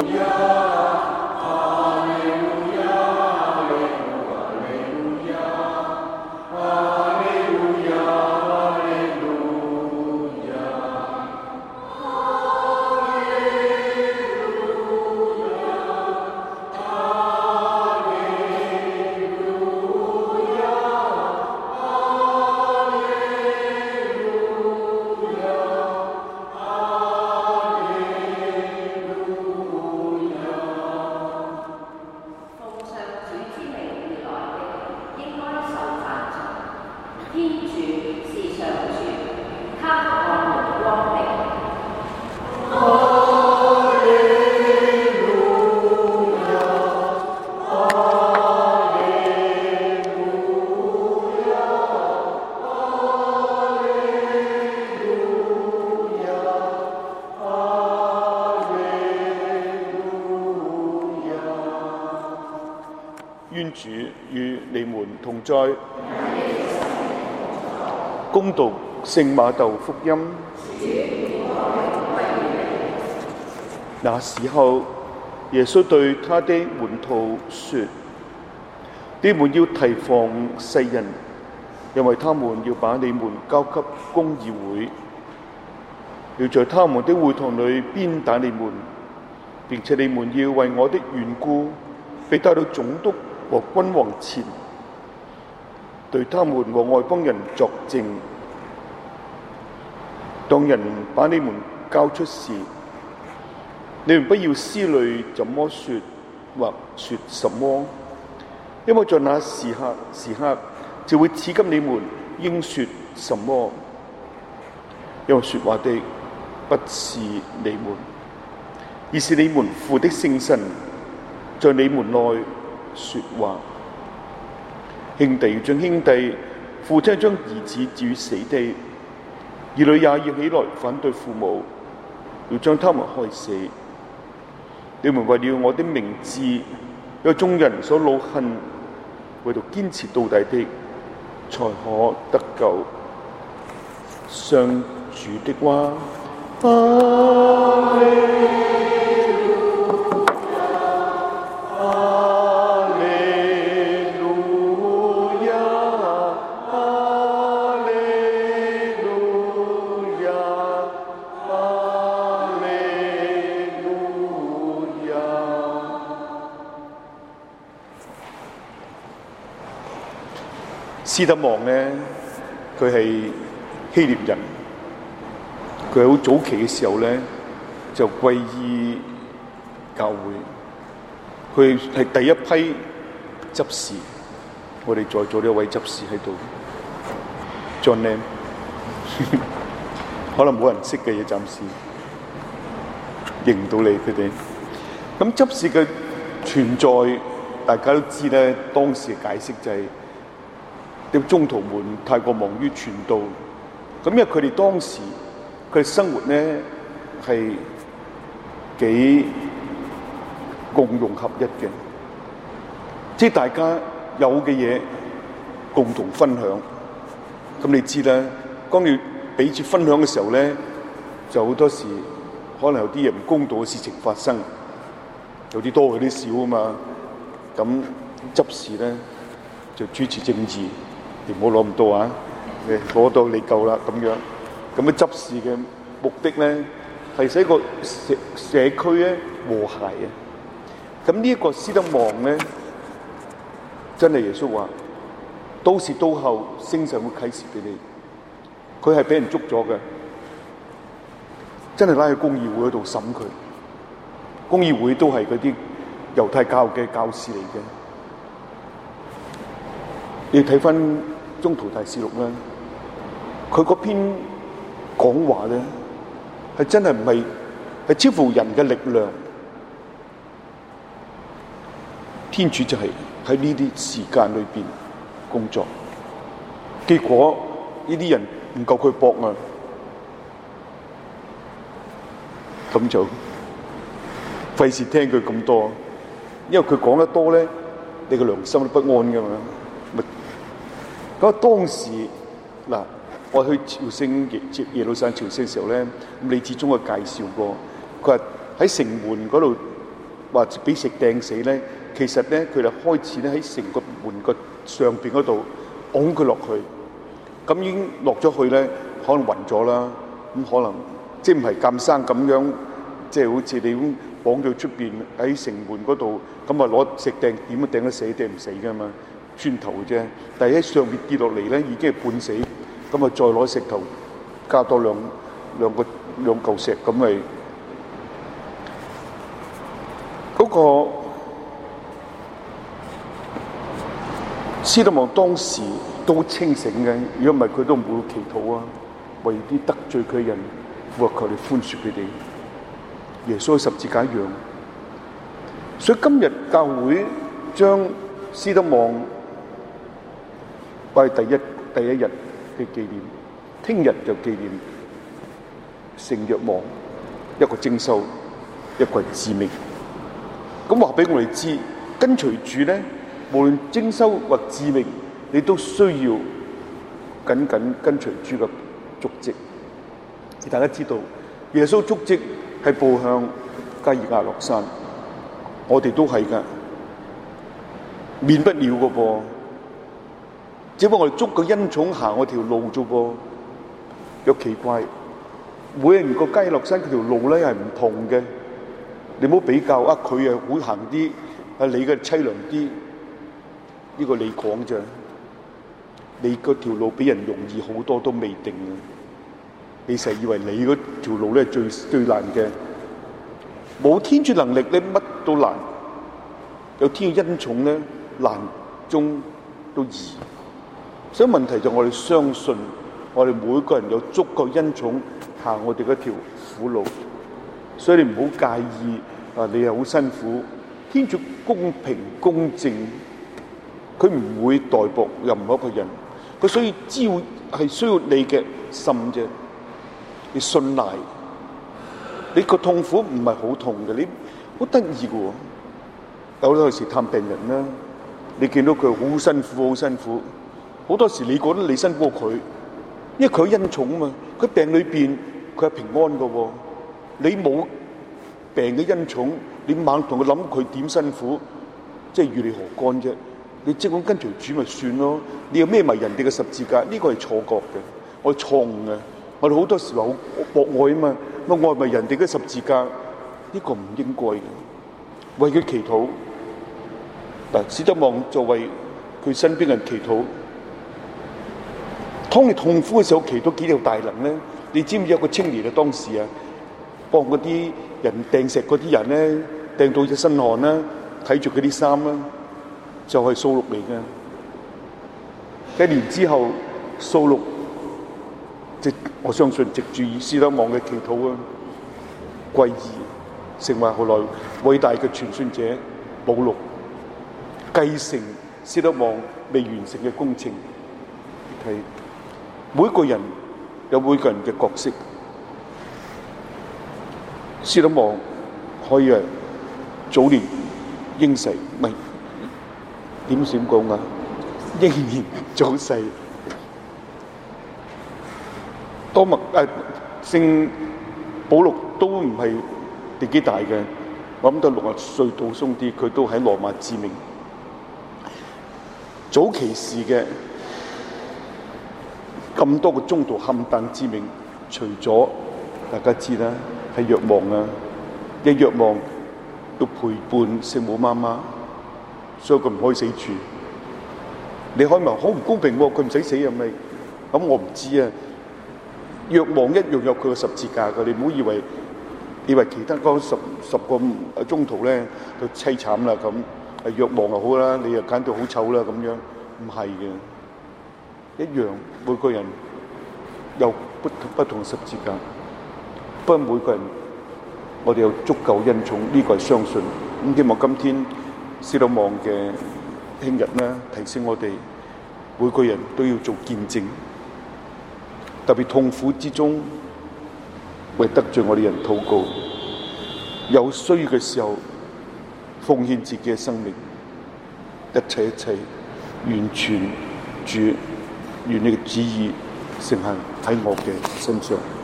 願主與你們同在。恭讀聖馬竇福音。那時候，耶穌對他的門徒說：你們要提防世人，因為他們要把你們交給公議會，要在他們的會堂裏鞭打你們，並且你們要為我的緣故被帶到總督和君王前，對他們和外邦人作證。當人把你們交出時，你們不要思慮怎麼說或說什麼，因為在那時刻就會賜給你們應說什麼。因為說話的不是你們，而是你們父的聖神在你們內說話。兄弟要將兄弟，父親將兒子置於死地，兒女也要起來反對父母，要將他們害死。你們為了我的名字，有眾人所惱恨，唯獨堅持到底的，才可得救。上主的話。阿斯德望呢，佢係希臘人，佢好早期嘅時候呢，就皈依教會，佢係第一批執事。我哋在座呢一位執事喺度 ，John Lam 可能冇人識嘅嘢，暫時認唔到你佢哋。咁執事嘅存在，大家都知咧，當時嘅解釋就係、啲宗徒們太過忙於傳道，咁因為佢哋當時佢哋生活咧係幾共融合一嘅，即係大家有嘅嘢共同分享。咁你知啦，當你彼此分享嘅時候咧，就好多時可能有啲嘢唔公道嘅事情發生，有啲多有啲少啊嘛。咁執事咧就主持正義。你唔好攞咁多啊！攞到你夠啦咁樣。咁執事嘅目的咧，係使個社區咧和諧啊。咁呢一個斯德望咧，真係耶穌話：到時到後，聖神會啟示俾你。佢係俾人捉咗嘅，真係拉去公議會嗰度審佢。公議會都係嗰啲猶太教嘅教士嚟嘅。你睇翻《宗徒大事錄》咧，佢嗰篇講話咧，係真係唔係係超乎人嘅力量。天主就係喺呢啲時間裏邊工作，結果呢啲人唔夠佢搏啊，咁就費事聽佢咁多，因為佢講得多咧，你個良心都不安噶嘛。咁當時嗱，我去朝聖耶路撒冷朝聖嘅時候咧，李志忠啊介紹過，佢話喺城門嗰度或者俾石掟死咧，其實咧佢哋開始咧喺成個門個上邊嗰度拱佢落去，咁已經落咗去咧，可能暈咗啦，咁可能即係唔係咁生咁樣，即係好似你咁綁到出邊喺城門嗰度，咁啊攞石掟點都掟得死，掟唔死噶嘛，磚頭嘅啫。但係喺上邊跌落嚟咧，已經係半死，咁啊再攞石頭加多兩嚿石，咁咪嗰個司提反當時都清醒嘅，如果唔係佢都唔會祈禱啊，為啲得罪佢嘅人，求你寬恕佢哋。耶穌喺十字架一樣，所以今日教會將司提反為第一日嘅紀念，聽日就紀念聖若望，一個徵收，一個係致命。咁話俾我哋知，跟隨主咧，無論徵收或致命，你都需要緊跟隨主嘅足跡。大家知道，耶穌足跡係步向加爾亞諾山，我哋都係噶，免不了嘅噃。只不過我哋捉個恩寵行我條路啫噃，有奇怪。每人個加爾諾山佢條路咧係唔同嘅，你唔好比較啊！佢啊會行啲，啊你嘅凄涼啲，呢個你講啫。你嗰條路比人容易好多都未定嘅，你成日以為你嗰條路咧最難嘅，冇天主能力咧乜都難，有天主恩寵咧難中都易。所以問題就我哋相信，我哋每個人有足夠恩寵行我哋嗰條苦路，所以你唔好介意啊！你係好辛苦，天主公平公正，佢唔會代薄任何一個人，佢所以只要係需要你嘅心啫，你信賴，你個痛苦唔係好痛嘅，你好得意嘅喎。有陣時探病人啦，你見到佢好辛苦，好辛苦，好多時你覺得你辛苦過佢，因為佢有恩寵啊嘛，佢病裏邊佢係平安嘅喎，你冇病嘅恩寵，你猛同佢諗佢點辛苦，即係與你何干啫？你即管跟隨主咪算咯。你又孭埋人哋嘅十字架，呢個係錯覺嘅，我哋錯誤嘅。我哋好多時話好博愛啊嘛，乜愛埋人哋嘅十字架，呢個唔應該嘅。為佢祈禱，嗱，司提反就為佢身邊人祈禱。當你痛苦嘅時候，祈禱幾有大能咧？你知唔知有個青年啊？當時啊，幫嗰啲人掟石嗰啲人咧，掟到隻身汗啦，睇住佢啲衫啦，就係掃祿嚟嘅。1年之後，掃祿我相信藉住司提反嘅祈禱啊，歸義，成為後來偉大嘅傳信者保祿，繼承司提反未完成嘅工程。係每個人有每個人嘅角色。司提反可以係早年應世，唔係點講啊？英年早逝。聖保祿都唔係年紀大嘅，我諗到60歲到鬆啲，佢都喺羅馬致命。早期時嘅咁多個宗徒冚唪唥致命，除咗大家知啦，係若望啊，一若望要陪伴聖母媽媽，所以佢唔可以死住。你可以話好唔公平喎，佢唔使死係咪？咁我唔知啊。若望一樣有佢個十字架嘅，你唔好以為其他嗰十個宗徒咧就凄慘啦咁。若望就好啦，你又揀到好醜啦咁樣，唔係嘅，一樣每個人有不同十字架，不過每個人我哋有足夠恩寵，呢個係相信。咁希望今天司提反嘅慶日咧，提醒我哋每個人都要做見證。特別痛苦之中，為得罪我哋人禱告，有需要嘅時候奉獻自己嘅生命，一切完全主，願你嘅旨意成行喺我嘅身上。